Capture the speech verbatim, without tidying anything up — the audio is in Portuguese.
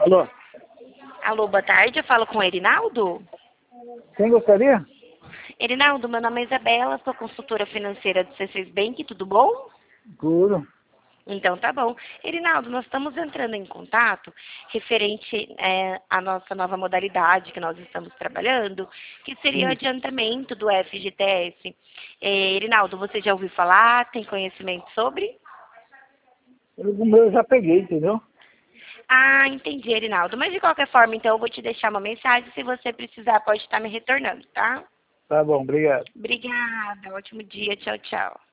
Alô? Alô, boa tarde, eu falo com o Erinaldo? Quem gostaria? Erinaldo, meu nome é Isabela, sou consultora financeira do C seis Bank, tudo bom? Tudo. Então tá bom. Erinaldo, nós estamos entrando em contato referente é, à nossa nova modalidade que nós estamos trabalhando, que seria o Sim. adiantamento do F G T S. É, Erinaldo, você já ouviu falar? Tem conhecimento sobre? Eu, o meu eu já peguei, entendeu? Ah, entendi, Erinaldo. Mas de qualquer forma, então eu vou te deixar uma mensagem. Se você precisar, pode estar me retornando, tá? Tá bom, obrigado. Obrigada, ótimo dia, tchau, tchau.